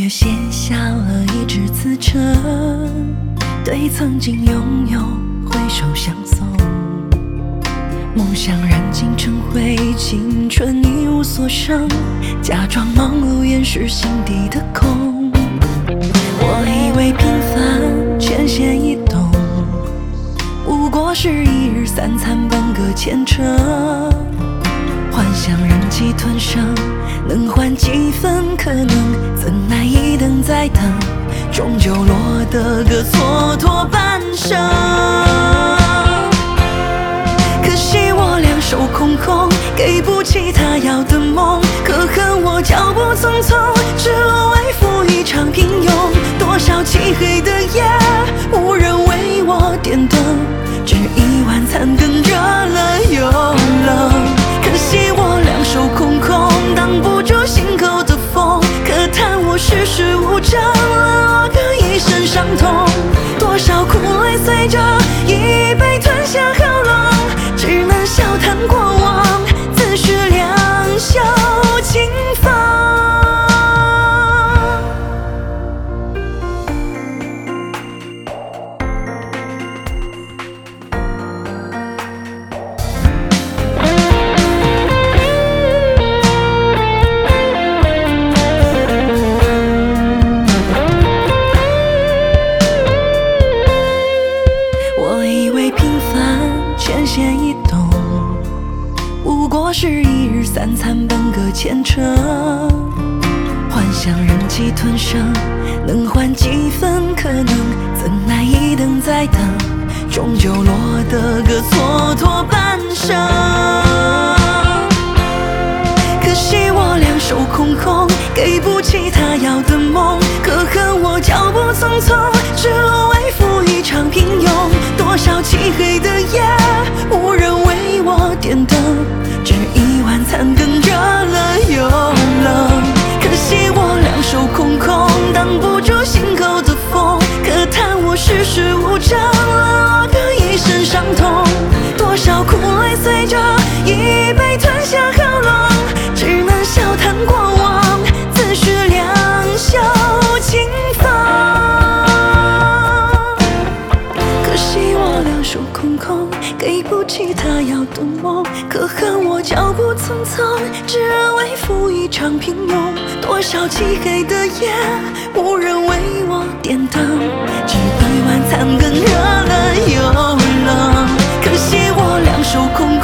月写下了一纸自称，对曾经拥有挥手相送。梦想燃尽成灰，青春一无所剩，假装忙碌掩饰心底的空。我以为平凡浅显易懂，不过是一日三餐本个前程。幻想忍气吞声，能换几分可能？怎奈一等再等，终究落得个蹉跎半生。可惜我两手空空，给不起他要的梦。可恨我脚步匆匆，只为赴一场平庸。多少漆黑的夜，无人为我点灯，只一碗残羹热了又冷。可惜我两手空空，挡不住心口的风。可叹我世事无常，落个一身伤痛。多少苦泪随着一杯吞下喉咙，只能笑谈过往，自诩两袖清风。浅显易懂，不过是一日三餐本个前程。幻想忍气吞声，能换几分可能？怎奈一等再等，终究落得个蹉跎半生。可惜我两手空空，给不起他要的梦。可恨我脚步匆匆，只为赴一场平庸。多少漆黑的夜，无人为我点灯，只一碗残羹热了又冷。可惜我两手空空，挡不住心口的风。可叹我世事无常，落个一身伤痛。多少苦泪随着一杯吞下喉咙，只能笑谈过往，自诩两袖清风。可惜我两手空空，给不起他要的梦。可恨我脚步匆匆，只为赴一场平庸。多少漆黑的夜，无人为我点灯，只一碗残羹热了又冷。可惜我两手空